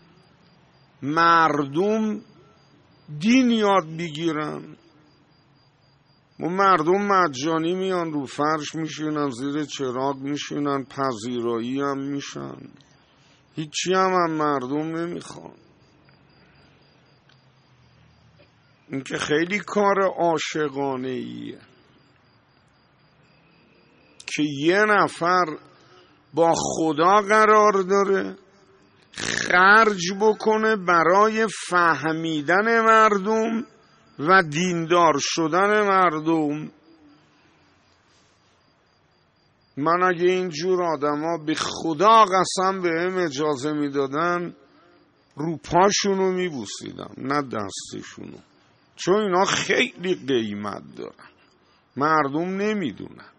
مردم دین یاد بگیرن. و مردم مجانی میان رو فرش میشینن، زیر چراغ میشینن، پذیرایی هم میشن، هیچی هم هم مردم نمیخوان. این که خیلی کار عاشقانه ایه که یه نفر با خدا قرار داره خرج بکنه برای فهمیدن مردم و دیندار شدن مردم. من اگه اینجور آدم ها به خدا قسم به هم اجازه میدادن رو پاشونو میبوسیدم نه دستشونو، چون اینا خیلی قیمت دارن، مردم نمیدونن.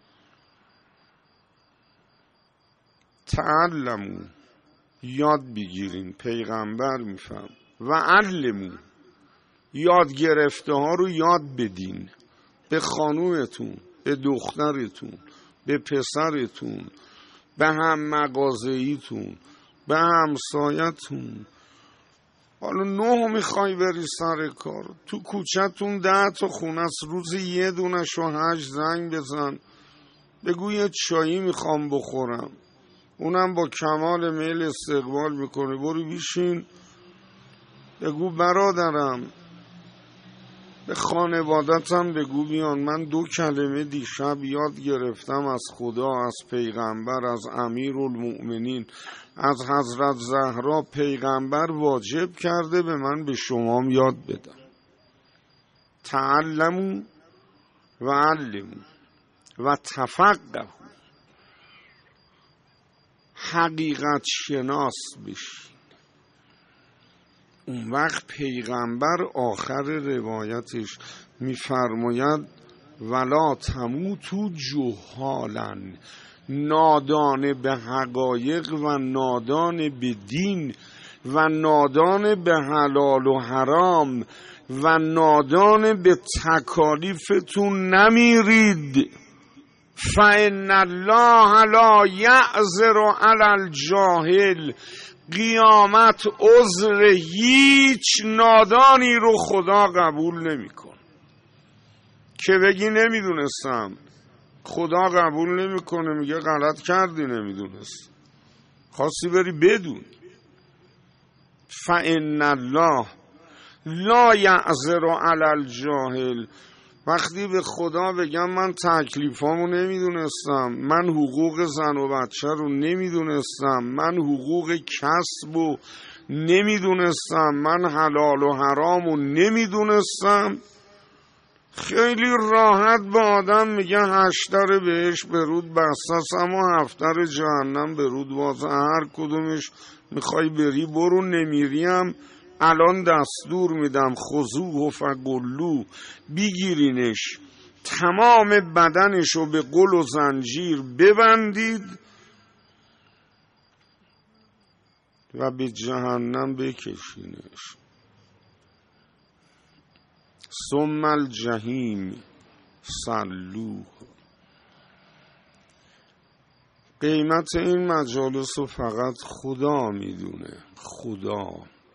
تعلموا، یاد بگیرین، پیغمبر میفهم. و علموا، یاد گرفته ها رو یاد بدین، به خانومتون، به دخترتون، به پسرتون، به هم مغازه‌ایتون، به همسایتون. حالا نه میخوای بری سر کار، تو کوچه‌تون ده تا خونه است، روزی یه دونه شو هشت زنگ بزن، بگو یه چایی میخوام بخورم، اونم با کمال میل استقبال میکنه. برو بیشین، بگو برادرم، به خانوادتم بگو بیان، من دو کلمه دیشب یاد گرفتم از خدا، از پیغمبر، از امیرالمؤمنین، از حضرت زهرا. پیغمبر واجب کرده به من به شمام یاد بدم. تعلموا و علموا و تفقهوا. حقیقت شناس بشین. اون وقت پیغمبر آخر روایتش میفرماید ولا تموتوا جهالا، نادان به حقایق و نادان به دین و نادان به حلال و حرام و نادان به تکالیفتون نمیرید. فإن الله لا یعذر علی الجاهل، قیامت عذر هیچ نادانی رو خدا قبول نمیکنه. که بگی نمیدونستم، خدا قبول نمیکنه، میگه غلط کردی نمیدونست، خواستی بری بدون. فإن الله لا یعذر علی الجاهل، وقتی به خدا بگم من تکلیفامو نمیدونستم، من حقوق زن و بچه رو نمیدونستم، من حقوق کسب رو نمیدونستم، من حلال و حرام رو نمیدونستم، خیلی راحت به آدم میگه هشتر بهش به رود بستست اما هفتر جهنم به رود واسه، هر کدومش میخوای بری برو، نمیریم الان دستور میدم خذوه فغلوه، بگیرینش تمام بدنشو به قل و زنجیر ببندید و به جهنم بکشینش. ثم الجحیم صلوه. قیمت این مجالس رو فقط خدا میدونه، خدا.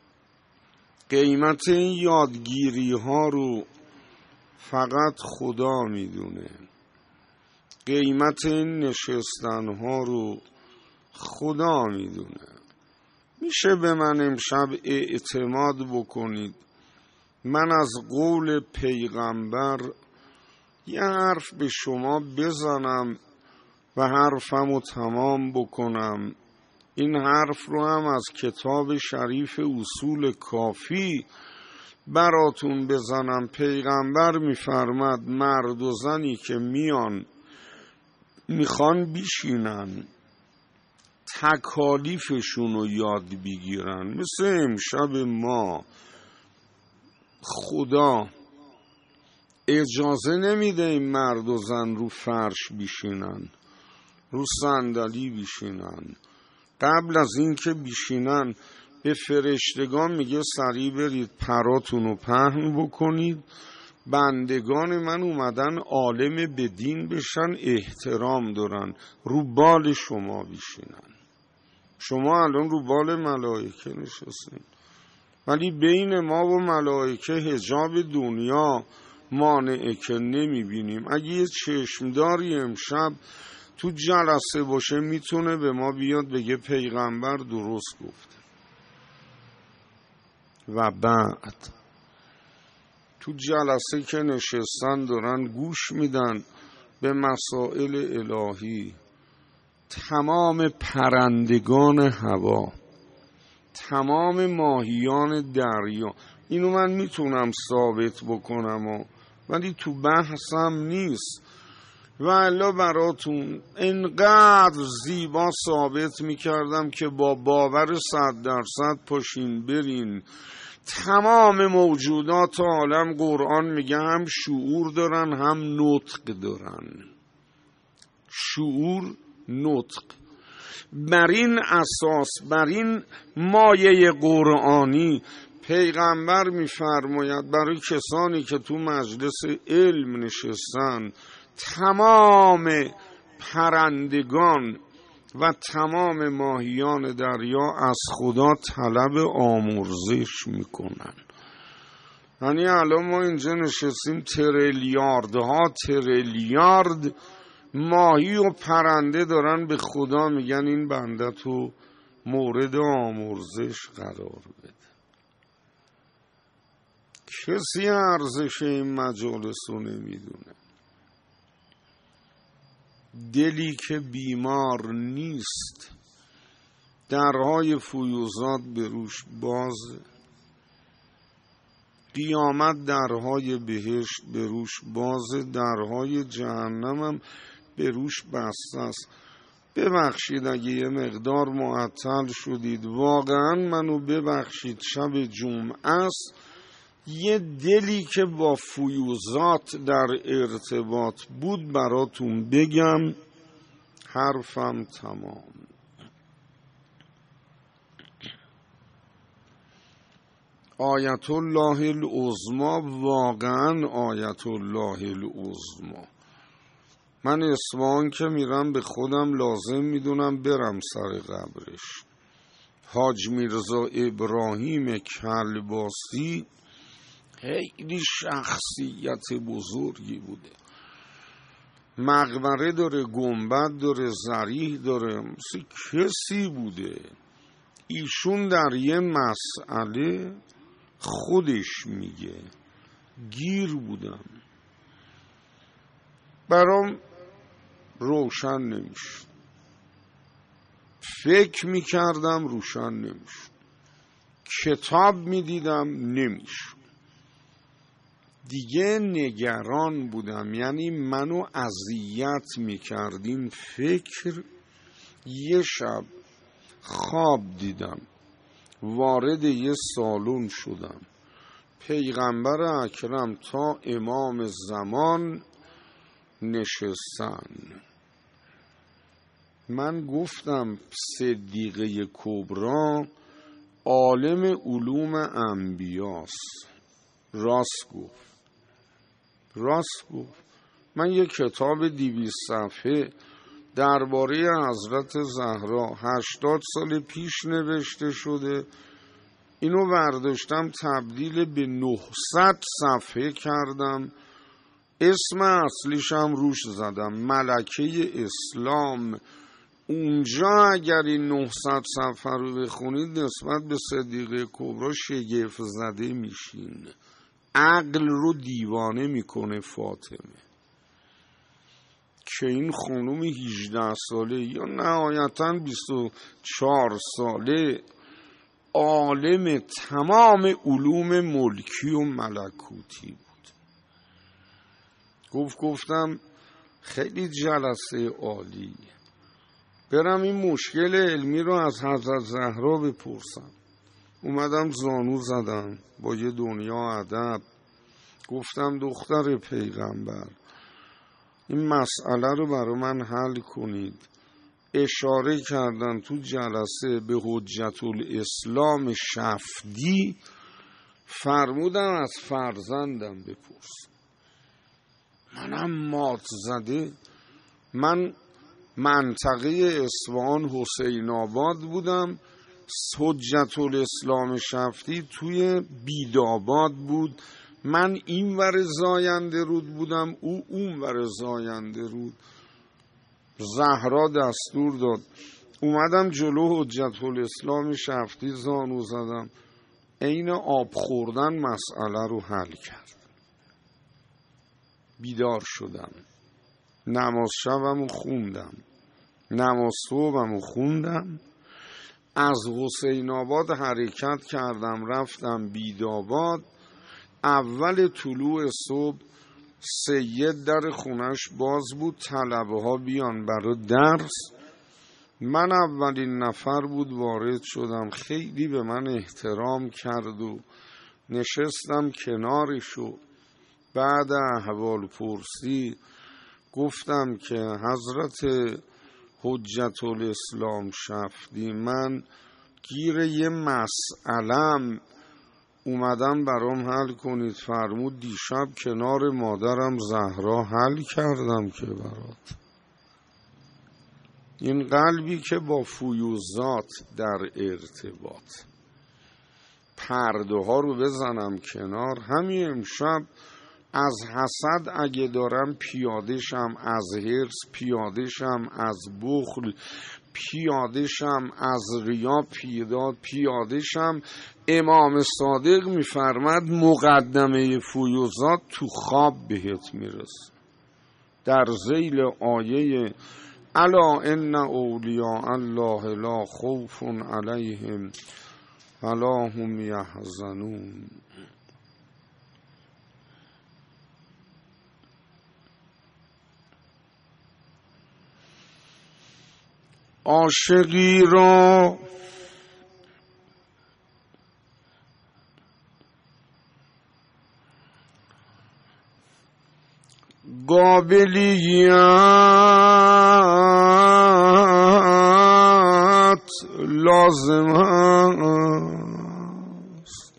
قیمت این یادگیری ها رو فقط خدا میدونه. قیمت این نشستن ها رو خدا میدونه. میشه به من امشب اعتماد بکنید من از قول پیغمبر یه حرف به شما بزنم و حرفمو تمام بکنم. این حرف رو هم از کتاب شریف اصول کافی براتون بزنم. پیغمبر میفرماد مرد و زنی که میان میخوان بیشینن تکالیفشون رو یاد بگیرن، مثل امشب ما خدا اجازه نمیده این مرد و زن رو فرش بیشینن، رو صندلی بیشینن. قبل از این که بیشینن به فرشتگان میگه سریع برید پراتون رو پهن بکنید، بندگان من اومدن عالم به دین بشن، احترام دارن، رو بال شما بیشینن. شما الان رو بال ملائکه نشستین، ولی بین ما و ملائکه حجاب دنیا مانعه که نمیبینیم. اگه یه چشمداری امشب تو جلسه باشه میتونه به ما بیاد بگه پیغمبر درست گفته. و بعد تو جلسه که نشستن دارن گوش میدن به مسائل الهی، تمام پرندگان هوا، تمام ماهیان دریا، اینو من میتونم ثابت بکنم و ولی تو بحثم نیست، و الا براتون انقدر زیبا ثابت میکردم که با باور صد درصد پاشین برین. تمام موجودات عالم قرآن میگه هم شعور دارن هم نطق دارن. شعور، نطق. بر این اساس، بر این مایه قرآنی پیغمبر میفرماید برای کسانی که تو مجلس علم نشستن تمام پرندگان و تمام ماهیان دریا از خدا طلب آمرزش میکنن. یعنی الان ما اینجا نشستیم تریلیاردها تریلیارد ماهی و پرنده دارن به خدا میگن این بنده تو مورد آمرزش قرار بده. کسی ارزش این مجالس رو نمیدونه. دلی که بیمار نیست درهای فیوزات به روش بازه، قیامت درهای بهشت به روش بازه، درهای جهنم هم به روش بسته است. ببخشید اگه یه مقدار معطل شدید، واقعا منو ببخشید. شب جمعه است، یه دلی که با فیوزات در ارتباط بود براتون بگم، حرفم تمام. آیت الله العظمی، واقعا آیت الله العظمی. من اصفهان که میرم به خودم لازم میدونم برم سر قبرش. حاج میرزا ابراهیم کلباسی خیلی شخصیت بزرگی بوده. مقبره داره، گنبد داره، ضریح داره، مثل کسی بوده. ایشون در یه مسئله خودش میگه گیر بودم، برام روشن نمیشد، فکر میکردم روشن نمیشد، کتاب میدیدم نمیشد، دیگه نگران بودم. یعنی منو اذیت میکردین فکر. یه شب خواب دیدم، وارد یه سالن شدم، پیغمبر اکرم تا امام زمان نشستن. من گفتم صدیقه کبرا عالم علوم انبیاست. راست گفت، راست گفت. من یه کتاب دویست صفحه درباره حضرت زهرا هشتاد سال پیش نوشته شده، اینو برداشتم تبدیل به نهصد صفحه کردم، اسم اصلیشم روش زدم ملکه اسلام. اونجا اگر این نهصد صفحه رو بخونید نسبت به صدیقه کبرا شگفت زده میشین. عقل رو دیوانه میکنه فاطمه که این خانوم هجده ساله یا نهایتا بیست و چهار ساله عالم تمام علوم ملکی و ملکوتی بود. گفت گفتم خیلی جلسه عالی، برم این مشکل علمی رو از حضرت زهرا بپرسم. اومدم زانو زدم با یه دنیا ادب، گفتم دختر پیغمبر این مسئله رو برای من حل کنید. اشاره کردن تو جلسه به حجت الاسلام شفدی، فرمودم از فرزندم بپرس. منم مات زده. من منطقه اصفهان حسین آباد بودم، حجت الاسلام شفدی توی بیدآباد بود. من این ور زاینده رود بودم، او اون ور زاینده رود. زهرا دستور داد، اومدم جلو حجت الاسلام شفدی زانو زدم، عین آب خوردن مسئله رو حل کرد. بیدار شدم، نماز شبمو خوندم، نماز صبحمو خوندم، از حسین آباد حرکت کردم رفتم بیدآباد. اول طلوع صبح سید در خونش باز بود، طلبه ها بیان برای درس. من اولین نفر بود وارد شدم، خیلی به من احترام کرد و نشستم کنارشو. بعد احوال پرسی گفتم که حضرت حجت الاسلام شفدی، من گیر یه مسئلم اومدم برام حل کنید. فرمود دیشب کنار مادرم زهرا حل کردم که برات. این قلبی که با فیوزات در ارتباط، پرده ها رو بزنم کنار. همین امشب از حسد اگه دارم پیادشم، از حرص پیادشم، از بخل پیادشم، از ریا پیدا پیادشم. امام صادق میفرماد مقدمه فیوزات تو خواب بهت میرسه. در ذیل آیه الا ان اولیاء الله لا خوف علیهم ولا هم یحزنون. عاشقی را قابلیت لازم است،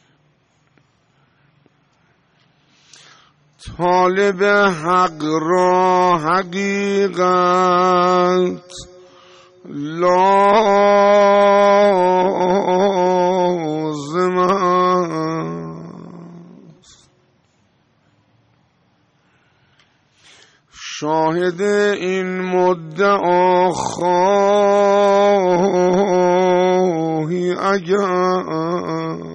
طالب حق را حقیقت لازم است. شاهد این مدعا خواهی اگر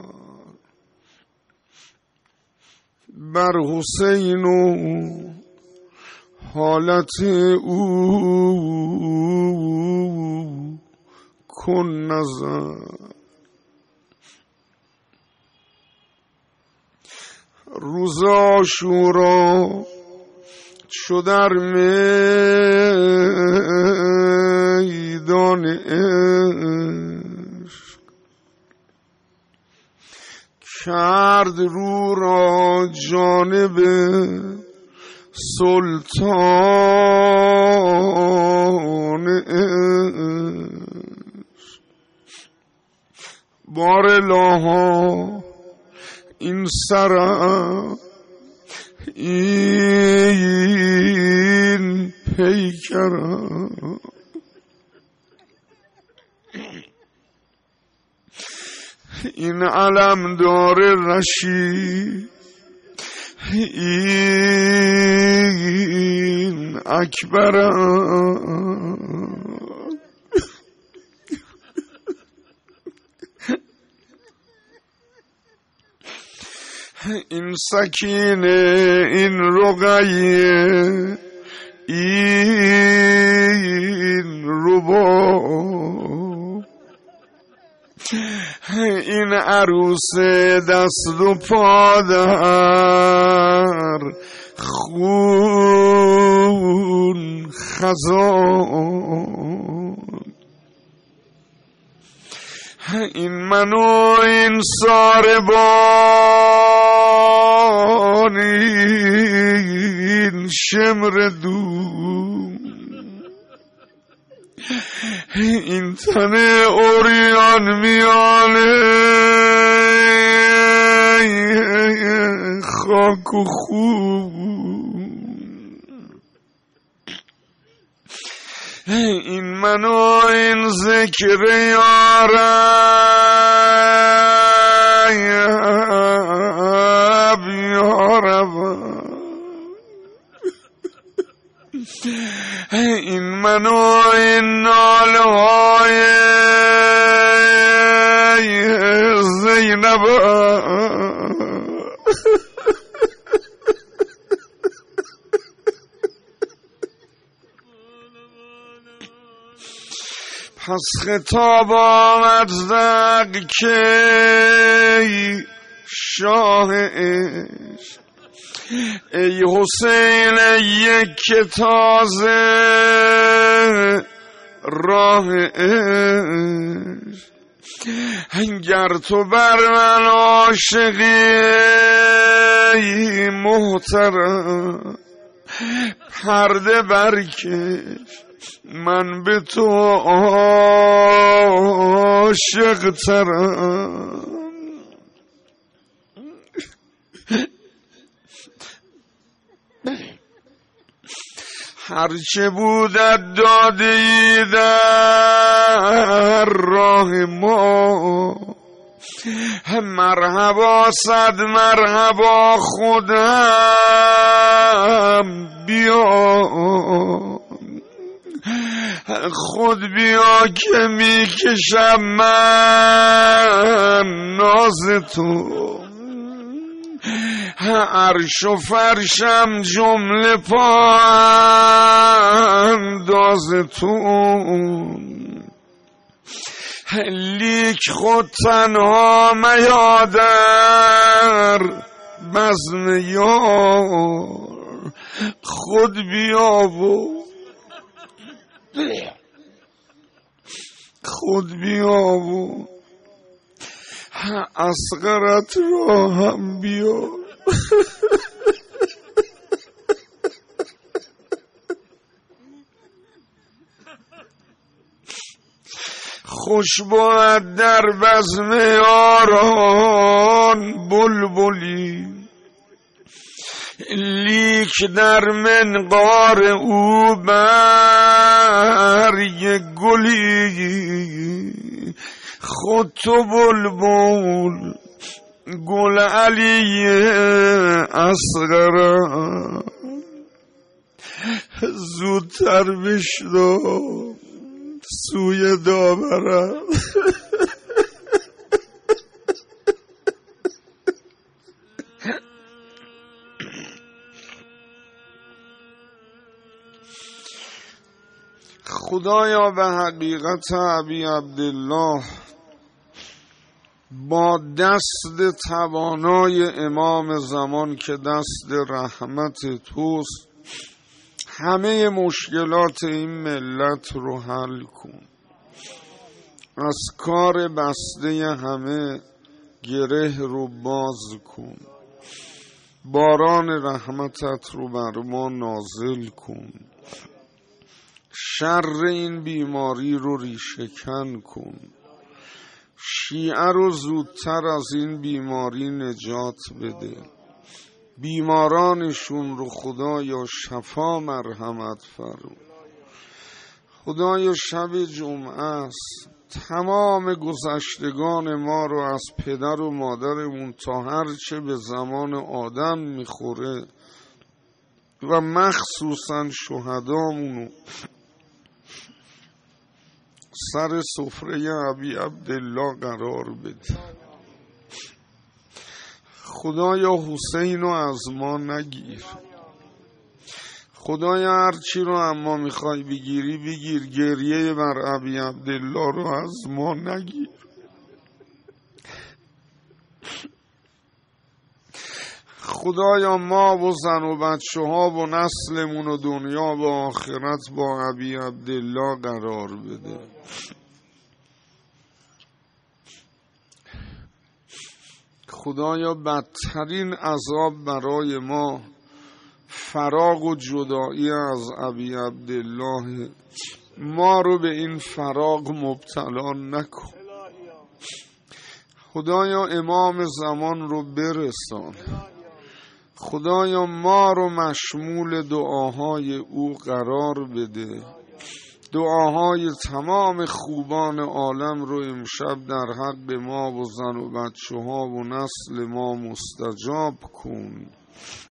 بر حسین و حالت او کن نظر. روز عاشورا چو در میدان عشق کرد رو را جانب سلطان عشق. بار الها این سرم این پیکرم این علمدار رشید این اکبرم این سکینه این رقیه این رباب این عروس دست و پادر خون خزان این منو این ساربان این شمر دوم این تن اوریان میانه خاک و خون این منو این ذکر یارب یارب این منو این ناله های زینب پس خطاب آمد زق که شاه عشق ای حسین یک تازه راه عشق گر تو بر من عاشقی محترم پرده برکش من به تو عاشق ترم. هرچه بودت دادی در راه ما مرحبا صد مرحبا خودم بیا خود بیا که میکشم من ناز تو عرش و فرشم جمله پا انداز تو لیک خود تنها میادر بزم یار خود بیا و خود بیا و اصغرت را هم بیا. خوش بود در بزم یاران بلبلی، لیک در منقار او برگ گلی. خود تو بلبل گل علی اصغر، زودتر بشنو سوی داورم. خدایا به حقیقت ابی عبدالله با دست توانای امام زمان که دست رحمت توست همه مشکلات این ملت رو حل کن. از کار بسته همه گره رو باز کن. باران رحمتت رو بر ما نازل کن. شر این بیماری رو ریشه‌کن کن. شیعه رو زودتر از این بیماری نجات بده. بیمارانشون رو خدایا شفا مرحمت فرما. خدایا شب جمعه است، تمام گذشتگان ما رو از پدر و مادرمون تا هر چه به زمان آدم میخوره و مخصوصا شهدامونو سر سفره ابی عبدالله قرار بده. خدایا حسین رو از ما نگیر. خدایا هرچی رو اما میخوای بگیری بگیر، گریه بر ابی عبدالله رو از ما نگیر. خدایا ما و زن و بچه ها و نسلمون و دنیا و آخرت با ابی عبدالله قرار بده. خدایا بدترین عذاب برای ما فراق و جدایی از ابی عبدالله، ما رو به این فراق مبتلا نکن. خدایا امام زمان رو برسان. خدایا ما رو مشمول دعاهای او قرار بده. دعاهای تمام خوبان عالم رو امشب در حق ما و زن و بچه ها و نسل ما مستجاب کن.